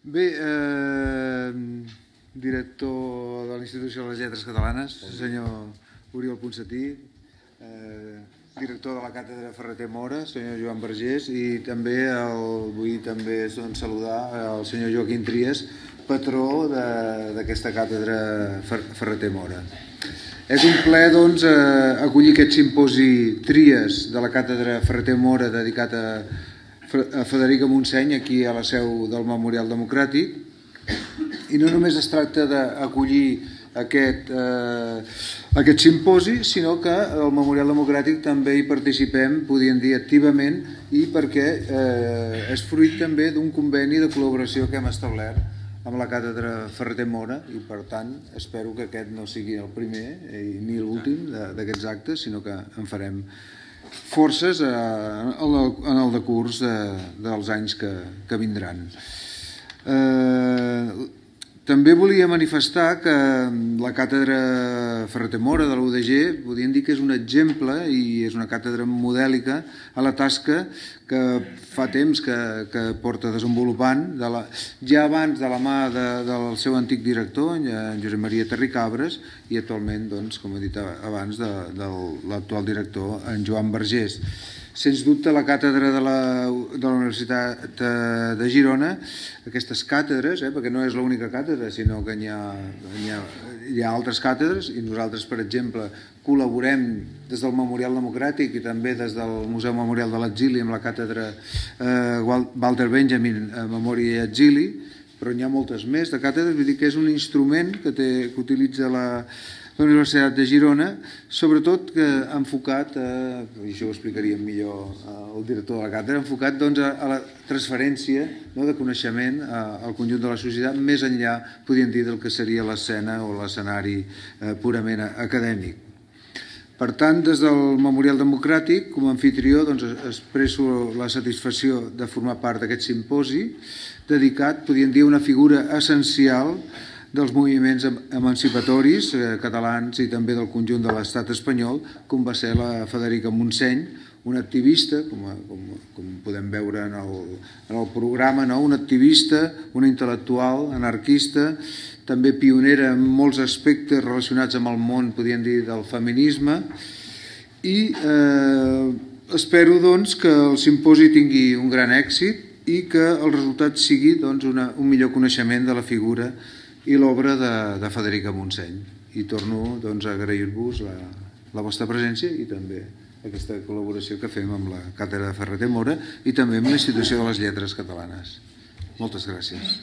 Bé, director de l'Institució de les Lletres Catalanes, senyor Oriol Ponsatí, director de la càtedra Ferreter Mora, senyor Joan Vergés, i també vull també saludar el senyor Joaquim Trias, patró d'aquesta càtedra Ferreter Mora. És un plaer, doncs, acollir aquest simposi Trias de la càtedra Ferreter Mora dedicat a Federica Montseny, aquí a la seu del Memorial Democràtic. I no només es tracta d'acollir aquest simposi, sinó que al Memorial Democràtic també hi participem, podríem dir, activament, i perquè és fruit també d'un conveni de col·laboració que hem establert amb la càtedra Ferreter Mora, i per tant espero que aquest no sigui el primer ni l'últim d'aquests actes, sinó que en farem forces en el decurs dels anys que vindran. També volia manifestar que la càtedra Ferreter Mora de la UDG podríem dir que és un exemple i és una càtedra modèlica a la tasca que fa temps que porta desenvolupant, ja abans de la mà del seu antic director, en Josep Maria Terricabres, i actualment, com he dit abans, de l'actual director, en Joan Vergés. Sens dubte, la càtedra de la Universitat de Girona, aquestes càtedres, perquè no és l'única càtedra, sinó que hi ha altres càtedres, i nosaltres, per exemple, col·laborem des del Memorial Democràtic i també des del Museu Memorial de l'Exili amb la càtedra Walter Benjamin, Memòria i Exili, però n'hi ha moltes més de càtedres. Vull dir que és un instrument que utilitza la Universitat de Girona, sobretot que ha enfocat, i això ho explicaria millor el director de la càtedra, enfocat a la transferència de coneixement al conjunt de la societat, més enllà, podríem dir, del que seria l'escena o l'escenari purament acadèmic. Per tant, des del Memorial Democràtic, com a anfitrió, expresso la satisfacció de formar part d'aquest simposi dedicat, podríem dir, a una figura essencial dels moviments emancipatoris catalans i també del conjunt de l'estat espanyol, com va ser la Federica Montseny, una activista, com podem veure en el programa, una activista, una intel·lectual, anarquista, també pionera en molts aspectes relacionats amb el món, podríem dir, del feminisme, i espero, doncs, que el simposi tingui un gran èxit i que el resultat sigui un millor coneixement de la figura i l'obra de Federica Montseny. I torno a agrair-vos la vostra presència i també aquesta col·laboració que fem amb la càtedra de Ferreter Mora i també amb l'Institució de les Lletres Catalanes. Moltes gràcies.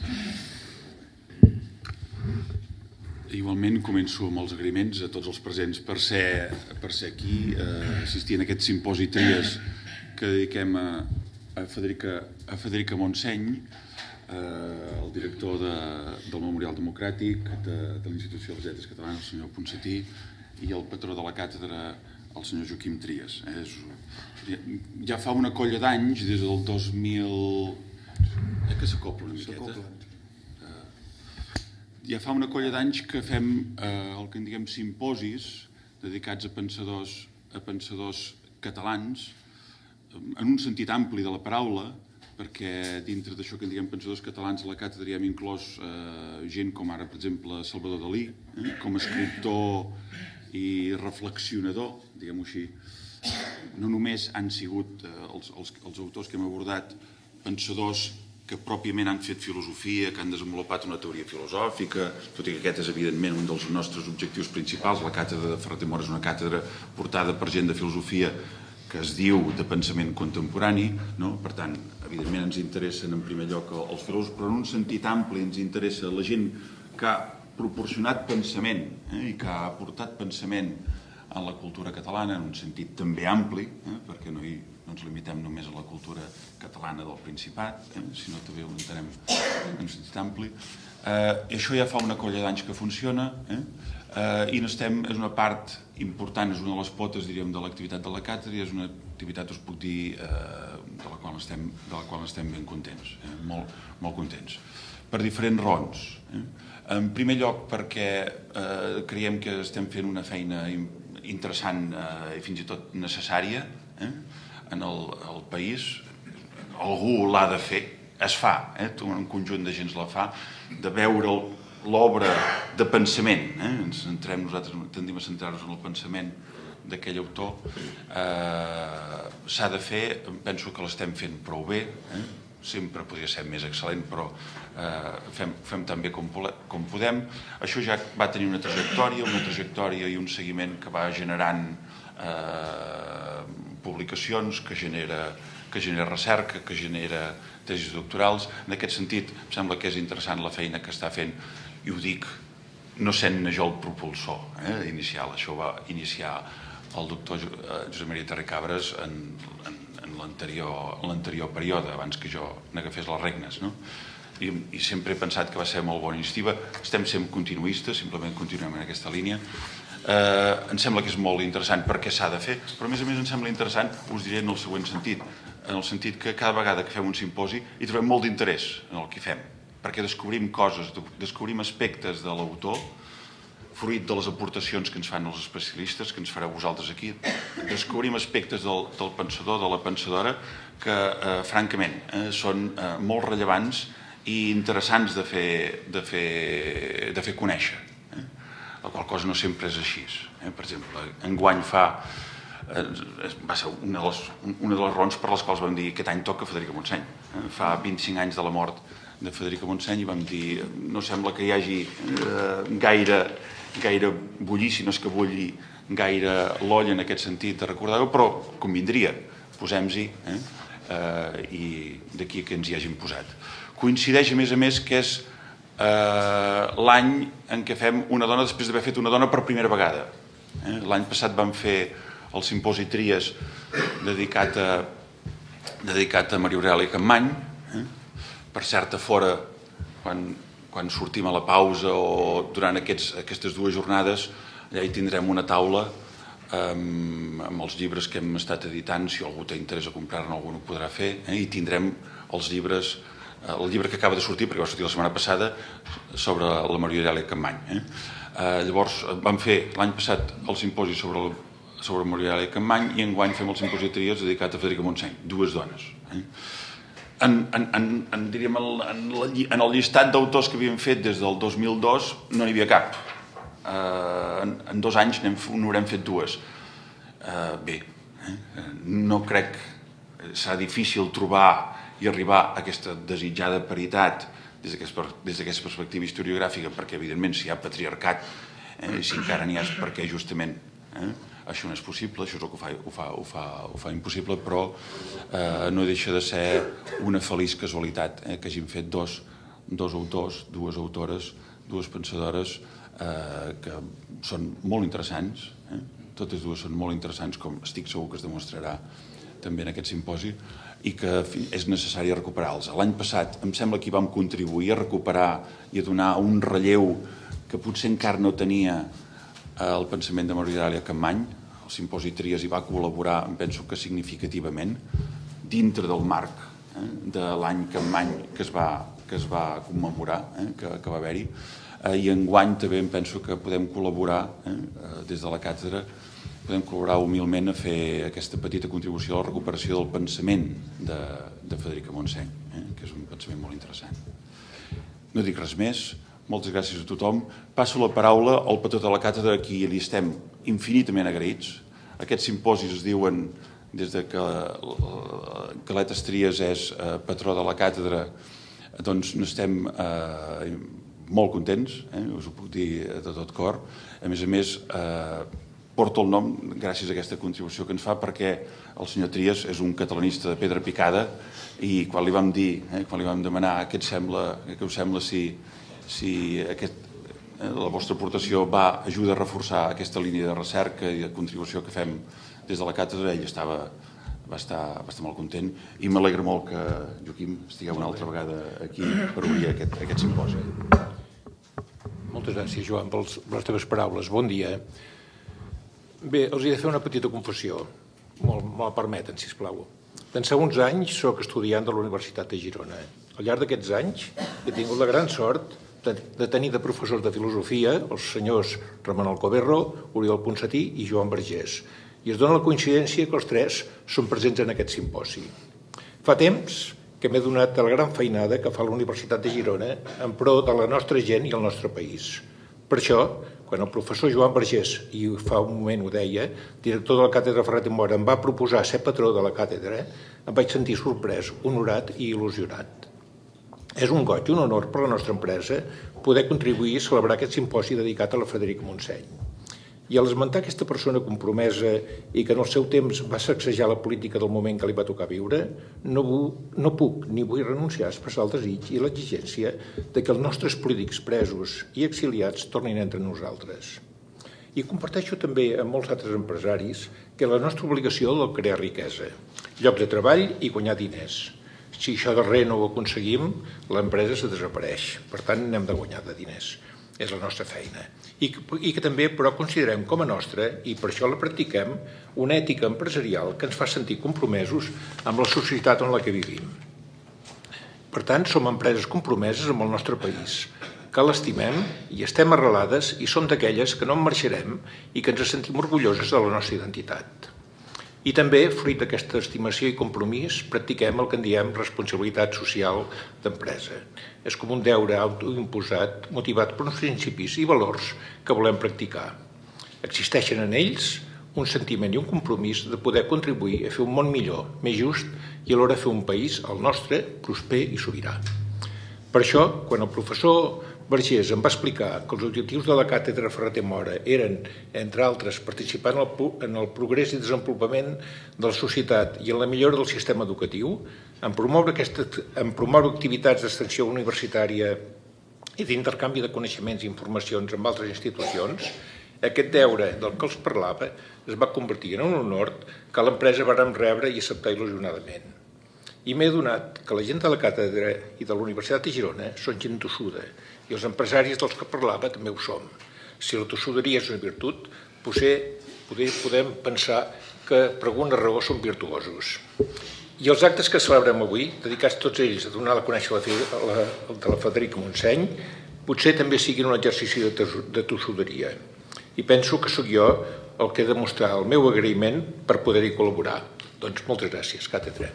Igualment començo amb els agraïments a tots els presents per ser aquí, assistir a aquest simposi Trias que dediquem a Federica Montseny, el director del Memorial Democràtic, de l'Institució de les Lletres Catalanes, el senyor Ponsatí, i el patró de la càtedra, el senyor Joaquim Trias. Ja fa una colla d'anys, des del 2000... que s'acopla una miqueta. Ja fa una colla d'anys que fem el que en diguem simposis dedicats a pensadors catalans, en un sentit ampli de la paraula, perquè dintre d'això que en diguem pensadors catalans a la càtedra hi hem inclòs gent com ara, per exemple, Salvador Dalí, com a escriptor i reflexionador, diguem-ho així. No només han sigut els autors que hem abordat pensadors que pròpiament han fet filosofia, que han desenvolupat una teoria filosòfica, tot i que aquest és evidentment un dels nostres objectius principals. La càtedra de Ferreter Mora és una càtedra portada per gent de filosofia que es diu de pensament contemporani, per tant, evidentment ens interessen en primer lloc els filòsofs, però en un sentit ampli ens interessa la gent que ha proporcionat pensament i que ha aportat pensament en la cultura catalana, en un sentit també ampli, perquè no ens limitem només a la cultura catalana del Principat, sinó també ho entenem en un sentit ampli. I això ja fa una colla d'anys que funciona, i és una part important, és una de les potes, diríem, de l'activitat de la càtedra, i és una activitat, us puc dir, de la qual estem ben contents, molt contents, per diferents raons. En primer lloc, perquè creiem que estem fent una feina interessant i fins i tot necessària en el país. Algú l'ha de fer, es fa, un conjunt de gent la fa, de veure l'obra de pensament, nosaltres tendim a centrar-nos en el pensament d'aquell autor, s'ha de fer, penso que l'estem fent prou bé, sempre podria ser més excel·lent, però fem tan bé com podem. Això ja va tenir una trajectòria i un seguiment que va generant publicacions, que genera recerca, que genera tesis doctorals. En aquest sentit, em sembla que és interessant la feina que està fent, i ho dic no sent-ne jo el propulsor inicial. Això va iniciar el doctor Josep Maria Terricabres en l'anterior període, abans que jo n'agafés les regnes, no? I sempre he pensat que va ser molt bona iniciativa. Estem sent continuistes, simplement continuem en aquesta línia. Em sembla que és molt interessant perquè s'ha de fer, però a més em sembla interessant, us diré en el següent sentit, en el sentit que cada vegada que fem un simposi hi trobem molt d'interès en el que fem, perquè descobrim coses, descobrim aspectes de l'autor, fruit de les aportacions que ens fan els especialistes, que ens fareu vosaltres aquí, descobrim aspectes del pensador, de la pensadora, que francament són molt rellevants i interessants de fer conèixer. La qual cosa no sempre és així. Per exemple, enguany va ser una de les raons per les quals vam dir aquest any toca Federica Montseny. Fa 25 anys de la mort de Federica Montseny i vam dir no sembla que hi hagi gaire bullir, si no és que bulli gaire l'olla en aquest sentit de recordar-ho, però convindria, posem-s'hi, i d'aquí que ens hi hagin posat. Coincideix a més que és l'any en què fem una dona després d'haver fet una dona per primera vegada. L'any passat vam fer el simposi Tries dedicat a Maria Aurèlia Capmany. Per cert, a fora, quan sortim a la pausa o durant aquestes dues jornades, allà hi tindrem una taula amb els llibres que hem estat editant. Si algú té interès a comprar-ne, algú ho podrà fer, i tindrem els llibres, el llibre que acaba de sortir, perquè va sortir la setmana passada, sobre la Maria Aurèlia Capmany. Llavors vam fer l'any passat el simposi sobre Maria Aurèlia Capmany i enguany fem el simposi de Tries dedicat a Federica Montseny, dues dones. Diríem, en el llistat d'autors que havíem fet des del 2002 no n'hi havia cap. En 2 anys n'haurem fet dues. Bé, no crec que serà difícil trobar i arribar a aquesta desitjada paritat des d'aquesta perspectiva historiogràfica, perquè evidentment si hi ha patriarcat, si encara n'hi ha és perquè justament això no és possible, això és el que ho fa impossible, però no deixa de ser una feliç casualitat que hagin fet dos autors, dues autores, dues pensadores que són molt interessants, totes dues són molt interessants, com estic segur que es demostrarà també en aquest simposi, i que és necessari recuperar-los. L'any passat em sembla que hi vam contribuir a recuperar i a donar un relleu que potser encara no tenia el pensament de Maria Aurèlia Capmany. El simposi Tries hi va col·laborar, em penso que significativament, dintre del marc de l'any Capmany que es va commemorar, que va haver-hi, i enguany també em penso que podem col·laborar des de la càtedra, podem col·laborar humilment a fer aquesta petita contribució a la recuperació del pensament de Federica Montseny, que és un pensament molt interessant. No dic res més, moltes gràcies a tothom. Passo la paraula al patró de la càtedra, a qui li estem infinitament agraïts. Aquests simposis es diuen, des que l'Aletes Tries és patró de la càtedra, doncs n'estem molt contents, us ho puc dir de tot cor. A més, porto el nom gràcies a aquesta contribució que ens fa, perquè el senyor Tries és un catalanista de pedra picada i quan li vam dir, quan li vam demanar què us sembla si la vostra aportació ajuda a reforçar aquesta línia de recerca i de contribució que fem des de la càtedra, ell va estar molt content i m'alegra molt que, Joaquim, estigueu una altra vegada aquí per obrir aquest simposi. Moltes gràcies, Joan, per les teves paraules. Bon dia. Bé, els he de fer una petita confessió. Me la permeten, sisplau. D'ençà uns anys soc estudiant de la Universitat de Girona. Al llarg d'aquests anys he tingut la gran sort de tenir de professors de filosofia els senyors Ramon Alcoberro, Oriol Ponsatí i Joan Vergés. I es dona la coincidència que els tres són presents en aquest simposi. Fa temps que m'he donat de la gran feinada que fa la Universitat de Girona en pro de la nostra gent i el nostre país. Per això, quan el professor Joan Vergés, i fa un moment ho deia, director de la càtedra Ferret i Mora, em va proposar ser patró de la càtedra, em vaig sentir sorprès, honorat i il·lusionat. És un goig i un honor per a la nostra empresa poder contribuir a celebrar aquest simposi dedicat a la Frederica Montseny. I al esmentar aquesta persona compromesa i que en el seu temps va sacsejar la política del moment que li va tocar viure, no puc ni vull renunciar a expressar el desig i l'exigència de que els nostres polítics presos i exiliats tornin entre nosaltres. I comparteixo també amb molts altres empresaris que la nostra obligació és crear riquesa, llocs de treball i guanyar diners. Si això darrer no ho aconseguim, l'empresa se desapareix. Per tant, n'hem de guanyar de diners. És la nostra feina. I que també, però, considerem com a nostra, i per això la practiquem, una ètica empresarial que ens fa sentir compromesos amb la societat en la que vivim. Per tant, som empreses compromeses amb el nostre país, que l'estimem i estem arrelades i som d'aquelles que no en marxarem i que ens sentim orgulloses de la nostra identitat. I també, fruit d'aquesta estimació i compromís, practiquem el que en diem responsabilitat social d'empresa. És com un deure autoimposat, motivat per uns principis i valors que volem practicar. Existeixen en ells un sentiment i un compromís de poder contribuir a fer un món millor, més just i alhora fer un país, el nostre, prosper i sobirà. Per això, quan el professor Vergés em va explicar que els objectius de la càtedra Ferret i Mora eren, entre altres, participar en el progrés i desenvolupament de la societat i en la millora del sistema educatiu, en promoure activitats d'extensió universitària i d'intercanvi de coneixements i informacions amb altres institucions, aquest deure del que els parlava es va convertir en un honor que l'empresa vàrem rebre i acceptar il·lusionadament. I m'he adonat que la gent de la càtedra i de la Universitat de Girona són gent tossuda i els empresaris dels que parlava també ho som. Si la tossuderia és una virtut, potser podem pensar que per alguna raó són virtuosos. I els actes que celebrem avui, dedicats tots ells a donar a conèixer la Frederica Montseny, potser també siguin un exercici de tossuderia. I penso que sóc jo el que he de mostrar el meu agraïment per poder-hi col·laborar. Doncs moltes gràcies, càtedra.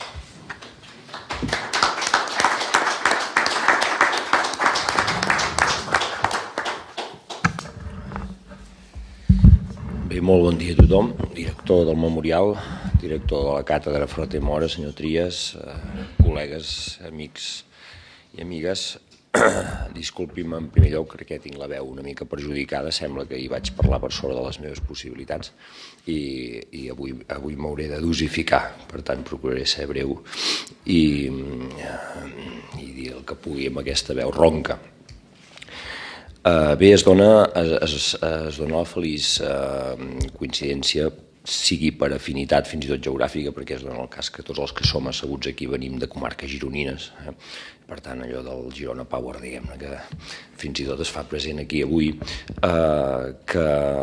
Bé, molt bon dia a tothom, director del Memorial, director de la càtedra Ferret i Mora, senyor Trias, col·legues, amics i amigues. Disculpi'm en primer lloc, perquè tinc la veu una mica perjudicada, sembla que hi vaig parlar per sobre de les meves possibilitats i avui m'hauré de dosificar, per tant procuraré ser breu i dir el que pugui amb aquesta veu ronca. Bé, es dona la feliç coincidència, sigui per afinitat fins i tot geogràfica, perquè es dona el cas que tots els que som asseguts aquí venim de comarques gironines. Per tant, allò del Girona Power, diguem-ne, que fins i tot es fa present aquí avui, que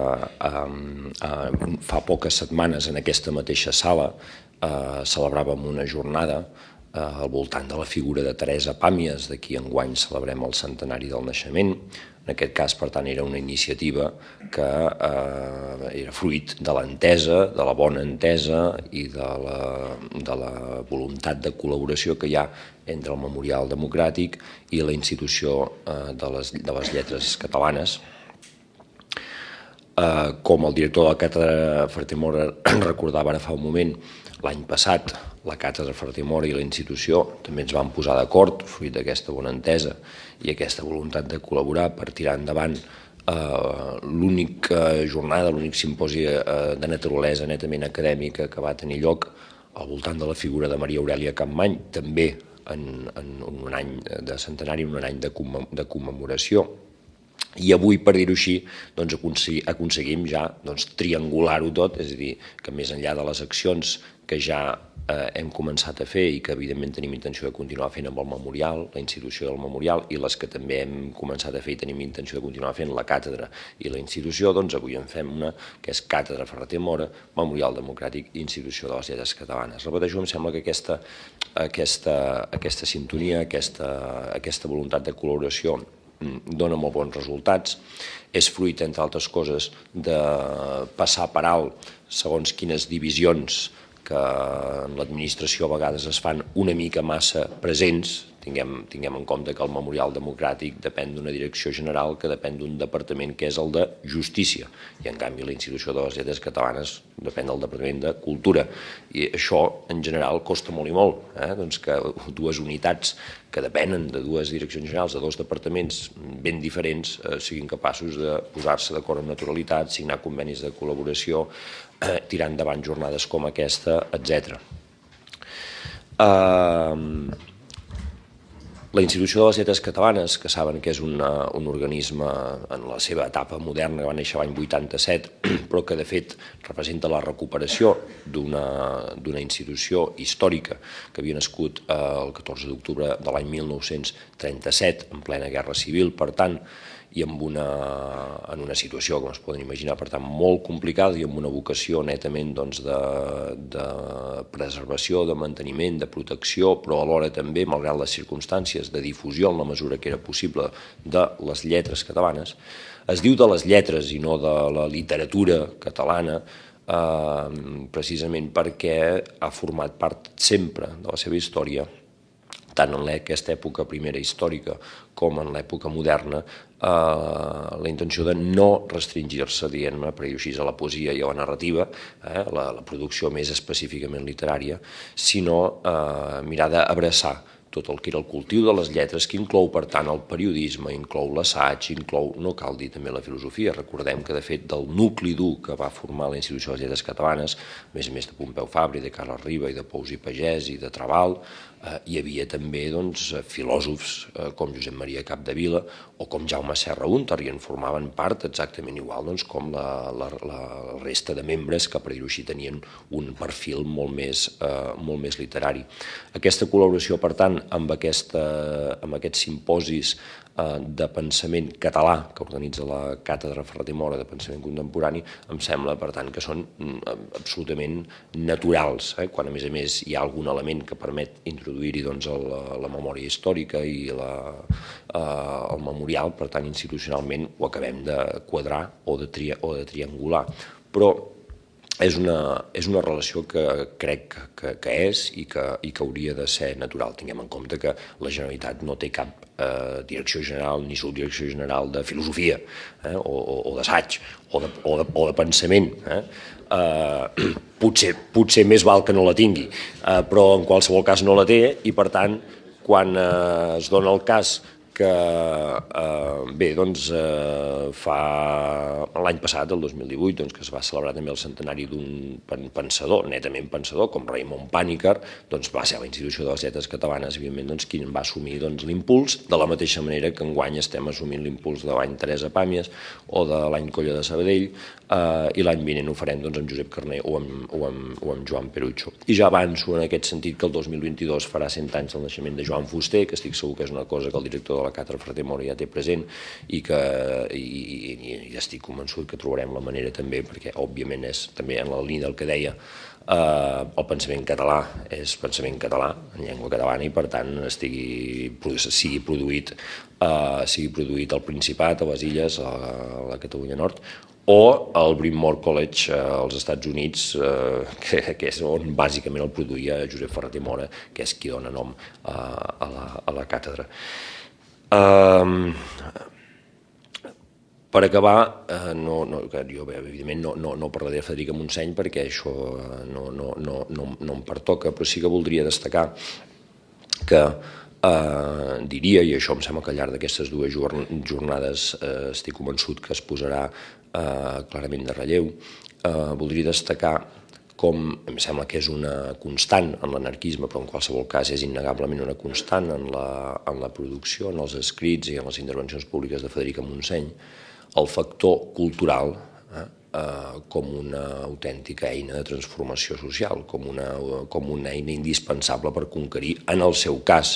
fa poques setmanes en aquesta mateixa sala celebràvem una jornada al voltant de la figura de Teresa Pàmies, de qui enguany celebrem el centenari del naixement. En aquest cas, per tant, era una iniciativa que era fruit de l'entesa, de la bona entesa i de la voluntat de col·laboració que hi ha entre el Memorial Democràtic i la institució de les lletres catalanes. Com el director de la càtedra Ferret i Mora recordava ara fa un moment, l'any passat la càtedra Ferret i Mora i la institució també ens van posar d'acord, fruit d'aquesta bona entesa i aquesta voluntat de col·laborar per tirar endavant l'única jornada, l'únic simposi de naturalesa netament acadèmica que va tenir lloc al voltant de la figura de Maria Aurèlia Capmany, també en un any de centenari, en un any de commemoració. I avui, per dir-ho així, aconseguim ja triangular-ho tot, és a dir, que més enllà de les accions que ja hem començat a fer i que evidentment tenim intenció de continuar fent amb el Memorial, la institució del Memorial, i les que també hem començat a fer i tenim intenció de continuar fent la càtedra i la institució, doncs avui en fem una que és Càtedra Ferret i Mora, Memorial Democràtic i Institució de les Lletres Catalanes. Repeteixo, em sembla que aquesta sintonia, aquesta voluntat de col·laboració dona molt bons resultats, és fruit, entre altres coses, de passar per alt segons quines divisions que en l'administració a vegades es fan una mica massa presents. Tinguem en compte que el Memorial Democràtic depèn d'una direcció general que depèn d'un departament que és el de Justícia, i en canvi la Institució de les Lletres Catalanes depèn del Departament de Cultura, i això en general costa molt i molt, doncs que dues unitats que depenen de dues direccions generals, de dos departaments ben diferents, siguin capaços de posar-se d'acord amb naturalitat, signar convenis de col·laboració, tirar endavant jornades com aquesta, etc. La Institució de les Lletres Catalanes, que saben que és un organisme en la seva etapa moderna, que va néixer l'any 87, però que de fet representa la recuperació d'una institució històrica que havia nascut el 14 d'octubre de l'any 1937, en plena Guerra Civil, per tant, i en una situació, com es poden imaginar, per tant, molt complicada i amb una vocació netament de preservació, de manteniment, de protecció, però alhora també, malgrat les circumstàncies, de difusió en la mesura que era possible de les lletres catalanes. Es diu de les lletres i no de la literatura catalana, precisament perquè ha format part sempre de la seva història, tant en aquesta època primera històrica com en l'època moderna, la intenció de no restringir-se, diguem-ne, per dir-ho així, a la poesia i a la narrativa, la producció més específicament literària, sinó mirar d'abraçar tot el que era el cultiu de les lletres, que inclou, per tant, el periodisme, inclou l'assaig, inclou, no cal dir també la filosofia. Recordem que, de fet, del nucli dur que va formar la Institució de les Lletres Catalanes, a més de Pompeu Fabra, de Carles Riba, i de Pous i Pagès, i de Trabal, hi havia també filòsofs com Josep Maria Capdevila o com Jaume Serra Húnter, i en formaven part exactament igual com la resta de membres que, per dir-ho així, tenien un perfil molt més literari. Aquesta col·laboració, per tant, amb aquests simposis de pensament català que organitza la Càtedra Ferrater Mora de Pensament Contemporani, em sembla, per tant, que són absolutament naturals, quan a més hi ha algun element que permet introduir-hi la memòria històrica i el memorial, per tant, institucionalment ho acabem de quadrar o de triangular. Però és una relació que crec que és i que hauria de ser natural. Tinguem en compte que la Generalitat no té cap direcció general ni subdirecció general de filosofia o d'assaig o de pensament. Potser més val que no la tingui, però en qualsevol cas no la té, i per tant, quan es dona el cas que fa l'any passat, el 2018, que es va celebrar també el centenari d'un pensador, netament pensador, com Raimon Pàniker, va ser la Institució de les Lletres Catalanes, evidentment, qui va assumir l'impuls, de la mateixa manera que enguany estem assumint l'impuls de l'any Teresa Pàmies o de l'any Colla de Sabadell, i l'any vinent ho farem amb Josep Carner o amb Joan Perucho. I ja avanço en aquest sentit que el 2022 farà 100 anys del naixement de Joan Fuster, que estic segur que és una cosa que el director de la Càtedra Ferrater Mora ja té present i estic convençut que trobarem la manera també, perquè òbviament és també en la línia del que deia, el pensament català és pensament català en llengua catalana, i per tant sigui produït al Principat, a les Illes, a la Catalunya Nord, o al Bryn Mawr College als Estats Units, que és on bàsicament el produïa Josep Ferrater Mora, que és qui dona nom a la càtedra. Per acabar, jo evidentment no parlaré de Federica Montseny perquè això no em pertoca, però sí que voldria destacar que diria, i això em sembla que al llarg d'aquestes dues jornades estic convençut que es posarà clarament de relleu, voldria destacar com em sembla que és una constant en l'anarquisme, però en qualsevol cas és innegablement una constant en la producció, en els escrits i en les intervencions públiques de Federica Montseny, el factor cultural com una autèntica eina de transformació social, com una eina indispensable per conquerir, en el seu cas,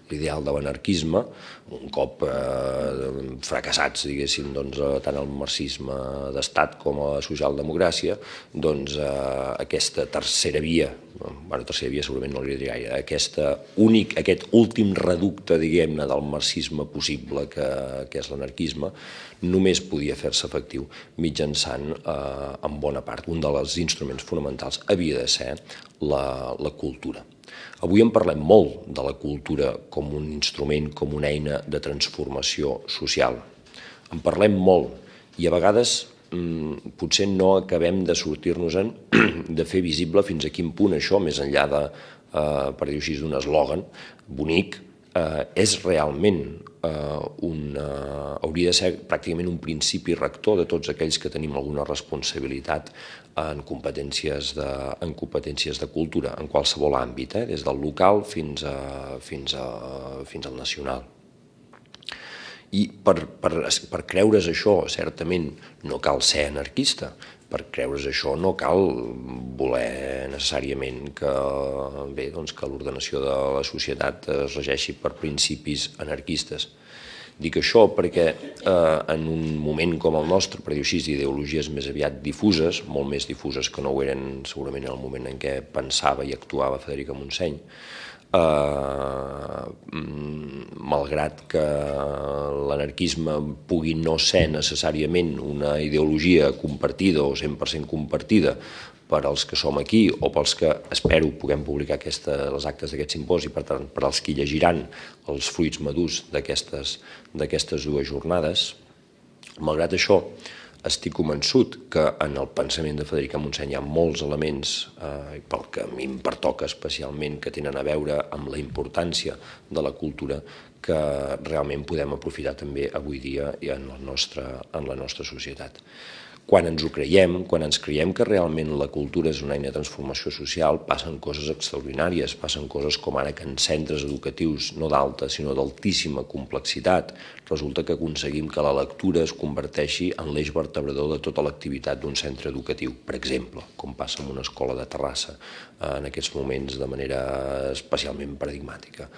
l'ideal de l'anarquisme, un cop fracassats, diguéssim, tant el marxisme d'estat com la socialdemocràcia, aquesta tercera via, tercera via segurament no li diria gaire, aquest últim reducte, diguem-ne, del marxisme possible que és l'anarquisme, només podia fer-se efectiu mitjançant, en bona part, un dels instruments fonamentals havia de ser la cultura. Avui en parlem molt de la cultura com un instrument, com una eina de transformació social. En parlem molt i a vegades potser no acabem de sortir-nos-en, de fer visible fins a quin punt això, més enllà de, per dir-ho així, d'un eslògan bonic, és realment hauria de ser pràcticament un principi rector de tots aquells que tenim alguna responsabilitat en competències de cultura, en qualsevol àmbit, des del local fins al nacional. I per creure's això, certament, no cal ser anarquista. Per creure's això no cal voler necessàriament que l'ordenació de la societat es regeixi per principis anarquistes. Dic això perquè en un moment com el nostre, per dir-ho així, d'ideologies més aviat difuses, molt més difuses que no ho eren segurament en el moment en què pensava i actuava Federica Montseny, malgrat que l'anarquisme pugui no ser necessàriament una ideologia compartida o 100% compartida per als que som aquí o pels que espero puguem publicar els actes d'aquest simposi, per tant, per als que llegiran els fruits madurs d'aquestes dues jornades. Malgrat això, estic convençut que en el pensament de Federica Montseny hi ha molts elements, pel que a mi em pertoca especialment, que tenen a veure amb la importància de la cultura que realment podem aprofitar també avui dia en la nostra societat. Quan ens ho creiem, quan ens creiem que realment la cultura és una eina de transformació social, passen coses extraordinàries, passen coses com ara que en centres educatius no d'alta, sinó d'altíssima complexitat, resulta que aconseguim que la lectura es converteixi en l'eix vertebrador de tota l'activitat d'un centre educatiu, per exemple, com passa en una escola de Terrassa en aquests moments de manera especialment paradigmàtica.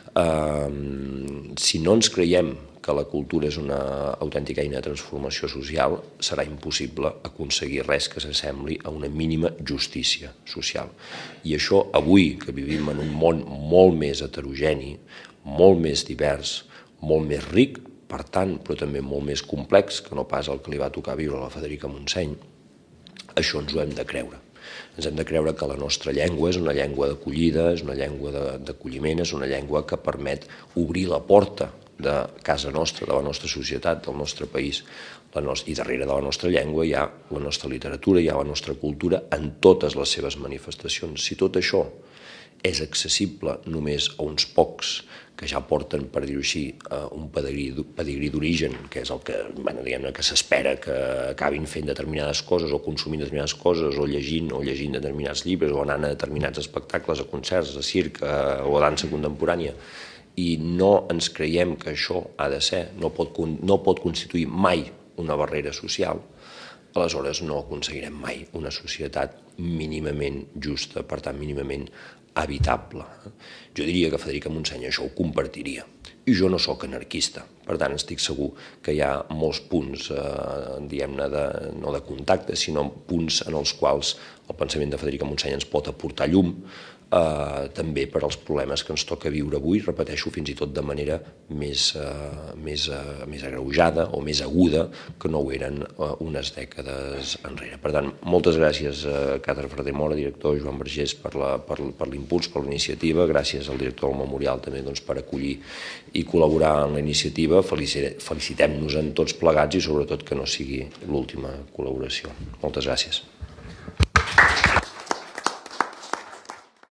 Si no ens creiem que la cultura és una autèntica eina de transformació social, serà impossible aconseguir res que s'assembli a una mínima justícia social. I això avui, que vivim en un món molt més heterogeni, molt més divers, molt més ric, per tant, però també molt més complex que no pas el que li va tocar viure a la Federica Montseny, això ens ho hem de creure. Ens hem de creure que la nostra llengua és una llengua d'acollida, és una llengua d'acolliment, és una llengua que permet obrir la porta de casa nostra, de la nostra societat, del nostre país. I darrere de la nostra llengua hi ha la nostra literatura, hi ha la nostra cultura en totes les seves manifestacions. Si tot això és accessible només a uns pocs que ja porten, per dir-ho així, un pedigrí d'origen, que és el que s'espera que acabin fent determinades coses o consumint determinades coses o llegint determinats llibres o anant a determinats espectacles, a concerts, a circ o a dansa contemporània, i no ens creiem que això ha de ser, no pot constituir mai una barrera social, aleshores no aconseguirem mai una societat mínimament justa, per tant mínimament habitable. Jo diria que Federica Montseny això ho compartiria. I jo no sóc anarquista, per tant estic segur que hi ha molts punts, diguem-ne, no de contacte, sinó punts en els quals el pensament de Federica Montseny ens pot aportar llum, també per als problemes que ens toca viure avui, repeteixo, fins i tot de manera més agreujada o més aguda que no ho eren unes dècades enrere. Per tant, moltes gràcies a Càtedra Ferrater Mora, director Joan Vergés, per l'impuls, per la iniciativa, gràcies al director del Memorial també per acollir i col·laborar en la iniciativa, felicitem-nos en tots plegats i sobretot que no sigui l'última col·laboració. Moltes gràcies.